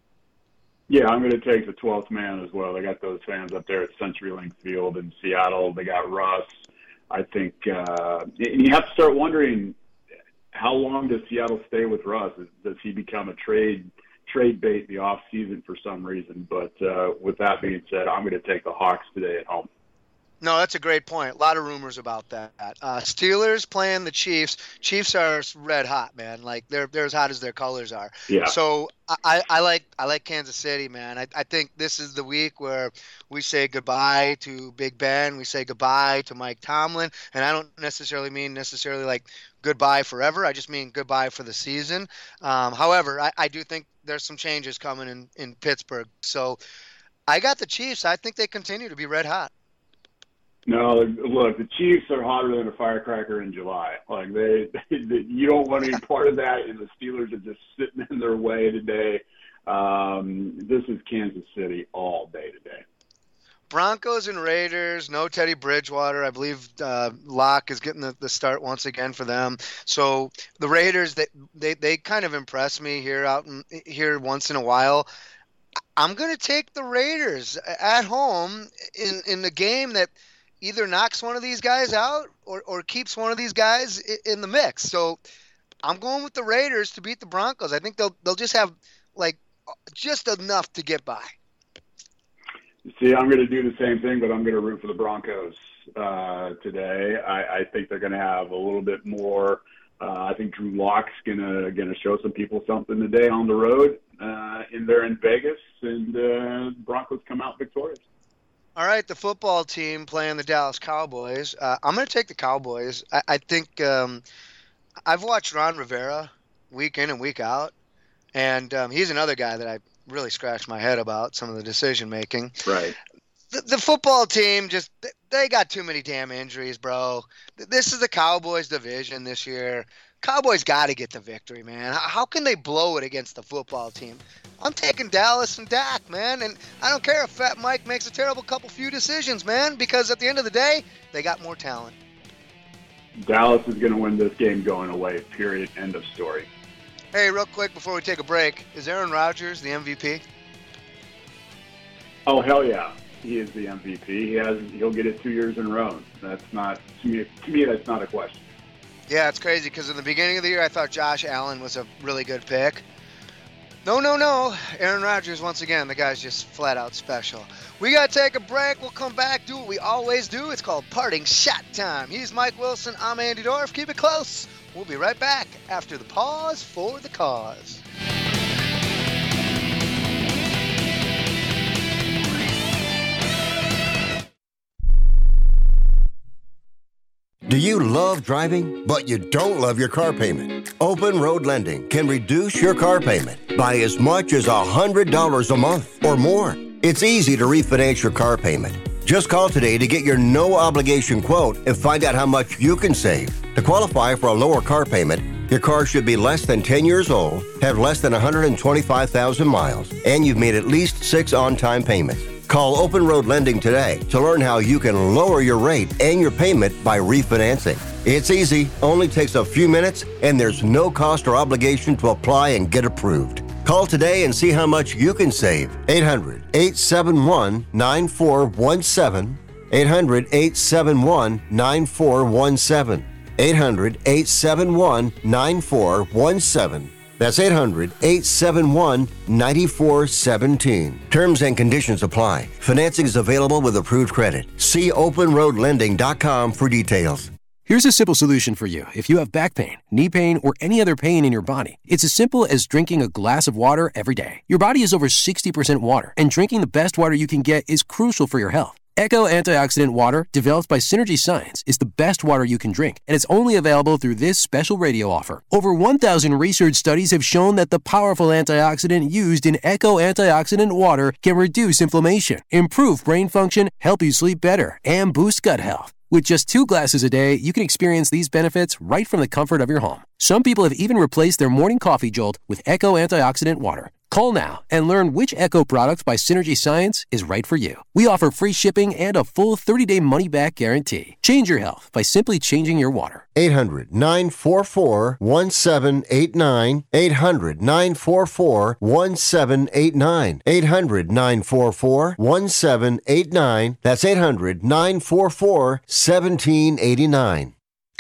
Yeah, I'm going to take the twelfth man as well. They got those fans up there at CenturyLink Field in Seattle. They got Russ. I think uh, and you have to start wondering, how long does Seattle stay with Russ? Does he become a trade trade bait in the off season for some reason? But uh, with that being said, I'm going to take the Hawks today at home. No, that's a great point. A lot of rumors about that. Uh, Steelers playing the Chiefs. Chiefs are red hot, man. Like they're they're as hot as their colors are. Yeah. So I, I like I like Kansas City, man. I, I think this is the week where we say goodbye to Big Ben. We say goodbye to Mike Tomlin, and I don't necessarily mean necessarily like goodbye forever. I just mean goodbye for the season. Um, however, I, I do think there's some changes coming in in Pittsburgh. So I got the Chiefs. I think they continue to be red hot. No, look, the Chiefs are hotter than a firecracker in July. Like they, they, you don't want any part of that, and the Steelers are just sitting in their way today. Um, this is Kansas City all day today. Broncos and Raiders, no Teddy Bridgewater. I believe uh, Locke is getting the, the start once again for them. So the Raiders, they they, they kind of impress me here out in, here once in a while. I'm going to take the Raiders at home in, in the game that either knocks one of these guys out or, or keeps one of these guys in the mix. So I'm going with the Raiders to beat the Broncos. I think they'll they'll just have like just enough to get by. See, I'm going to do the same thing, but I'm going to root for the Broncos uh, today. I, I think they're going to have a little bit more. Uh, I think Drew Lock's going to going to show some people something today on the road, uh, in there in Vegas, and uh, Broncos come out victorious. All right, the football team playing the Dallas Cowboys. Uh, I'm going to take the Cowboys. I, I think um, I've watched Ron Rivera week in and week out, and um, he's another guy that I really scratched my head about some of the decision making. Right. The, the football team just they got too many damn injuries, bro. This is the Cowboys division this year. Cowboys got to get the victory, man. How can they blow it against the football team? I'm taking Dallas and Dak, man, and I don't care if Fat Mike makes a terrible couple few decisions, man, because at the end of the day, they got more talent. Dallas is going to win this game going away, period, end of story. Hey, real quick before we take a break, is Aaron Rodgers the M V P? Oh, hell yeah. He is the M V P. He has, he'll get it two years in a row. That's not, to me, to me that's not a question. Yeah, it's crazy because in the beginning of the year, I thought Josh Allen was a really good pick. No, no, no. Aaron Rodgers, once again, the guy's just flat out special. We got to take a break. We'll come back, do what we always do. It's called Parting Shot Time. He's Mike Wilson. I'm Andy Dorff. Keep it close. We'll be right back after the pause for the cause. Do you love driving, but you don't love your car payment? Open Road Lending can reduce your car payment by as much as one hundred dollars a month or more. It's easy to refinance your car payment. Just call today to get your no-obligation quote and find out how much you can save. To qualify for a lower car payment, your car should be less than ten years old, have less than one hundred twenty-five thousand miles, and you've made at least six on-time payments. Call Open Road Lending today to learn how you can lower your rate and your payment by refinancing. It's easy, only takes a few minutes, and there's no cost or obligation to apply and get approved. Call today and see how much you can save. eight hundred, eight seven one, nine four one seven. eight hundred, eight seven one, nine four one seven. eight hundred, eight seven one, nine four one seven. That's eight hundred, eight seven one, nine four one seven. Terms and conditions apply. Financing is available with approved credit. See open road lending dot com for details. Here's a simple solution for you. If you have back pain, knee pain, or any other pain in your body, it's as simple as drinking a glass of water every day. Your body is over sixty percent water, and drinking the best water you can get is crucial for your health. Echo Antioxidant Water, developed by Synergy Science, is the best water you can drink, and it's only available through this special radio offer. Over one thousand research studies have shown that the powerful antioxidant used in Echo Antioxidant Water can reduce inflammation, improve brain function, help you sleep better, and boost gut health. With just two glasses a day, you can experience these benefits right from the comfort of your home. Some people have even replaced their morning coffee jolt with Echo Antioxidant Water. Call now and learn which Echo product by Synergy Science is right for you. We offer free shipping and a full thirty-day money-back guarantee. Change your health by simply changing your water. eight hundred, nine four four, one seven eight nine. eight hundred, nine four four, one seven eight nine. eight hundred, nine four four, one seven eight nine. That's eight hundred, nine four four, one seven eight nine.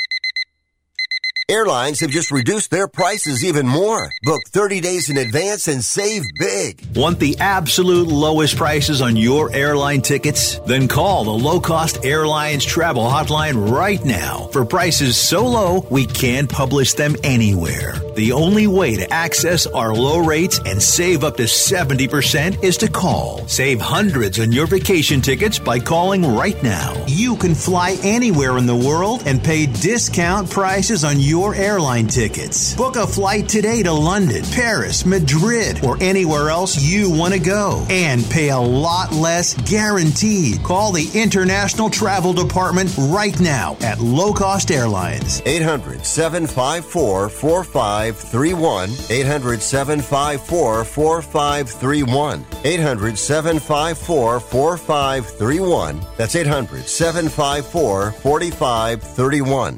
Airlines have just reduced their prices even more. Book thirty days in advance and save big. Want the absolute lowest prices on your airline tickets? Then call the Low Cost Airlines Travel Hotline right now. For prices so low, we can't publish them anywhere. The only way to access our low rates and save up to seventy percent is to call. Save hundreds on your vacation tickets by calling right now. You can fly anywhere in the world and pay discount prices on your your airline tickets. Book a flight today to London, Paris, Madrid, or anywhere else you want to go and pay a lot less guaranteed. Call the International Travel Department right now at Low Cost Airlines. eight hundred, seven five four, four five three one. eight hundred, seven five four, four five three one. eight hundred, seven five four, four five three one. That's eight hundred, seven five four, four five three one.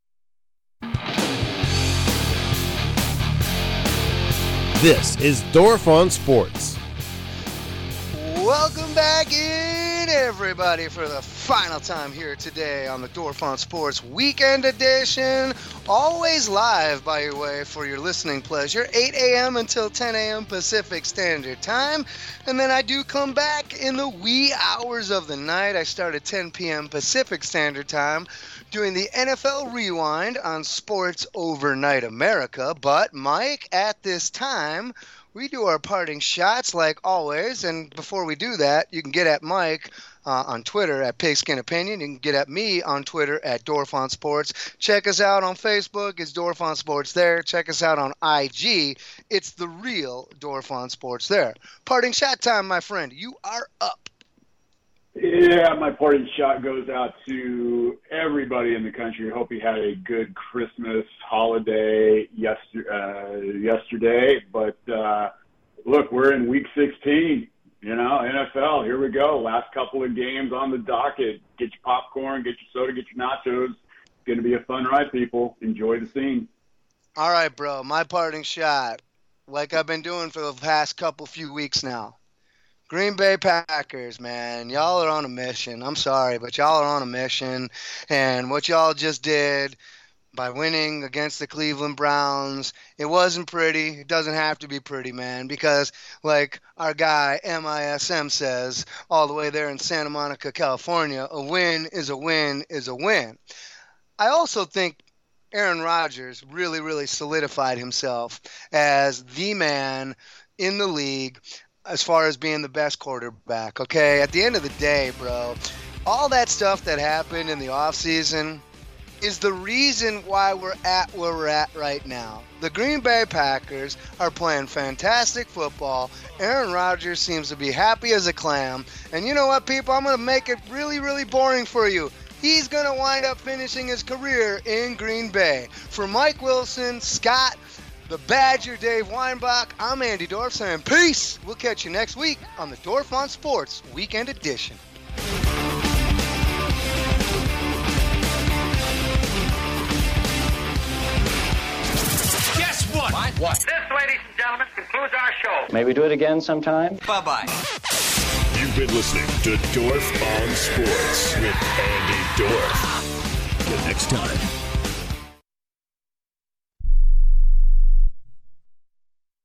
This is Dorf on Sports. Welcome back in, everybody, for the final time here today on the Dorf on Sports Weekend Edition. Always live, by your way, for your listening pleasure, eight a.m. until ten a.m. Pacific Standard Time. And then I do come back in the wee hours of the night. I start at ten p.m. Pacific Standard Time, doing the N F L Rewind on Sports Overnight America. But, Mike, at this time, we do our parting shots like always. And before we do that, you can get at Mike uh, on Twitter at Pigskin Opinion. You can get at me on Twitter at Dorf on Sports. Check us out on Facebook. It's Dorf on Sports there. Check us out on I G. It's the real Dorf on Sports there. Parting shot time, my friend. You are up. Yeah, my parting shot goes out to everybody in the country. I hope you had a good Christmas holiday yester- uh, yesterday. But, uh, look, we're in week sixteen, you know, N F L. Here we go. Last couple of games on the docket. Get your popcorn, get your soda, get your nachos. It's going to be a fun ride, people. Enjoy the scene. All right, bro. My parting shot, like I've been doing for the past couple few weeks now. Green Bay Packers, man, y'all are on a mission. I'm sorry, but y'all are on a mission. And what y'all just did by winning against the Cleveland Browns, it wasn't pretty. It doesn't have to be pretty, man, because like our guy M I S M says all the way there in Santa Monica, California, a win is a win is a win. I also think Aaron Rodgers really, really solidified himself as the man in the league as far as being the best quarterback, okay? At the end of the day, bro, all that stuff that happened in the offseason, is the reason why we're at where we're at right now. The Green Bay Packers are playing fantastic football. Aaron Rodgers seems to be happy as a clam. And you know what, people? I'm going to make it really, really boring for you. He's going to wind up finishing his career in Green Bay. For Mike Wilson, Scott, the Badger, Dave Weinbach, I'm Andy Dorf saying peace. We'll catch you next week on the Dorf on Sports Weekend Edition. Guess what? What? What? This, ladies and gentlemen, concludes our show. Maybe do it again sometime. Bye-bye. You've been listening to Dorf on Sports with Andy Dorf. Till next time.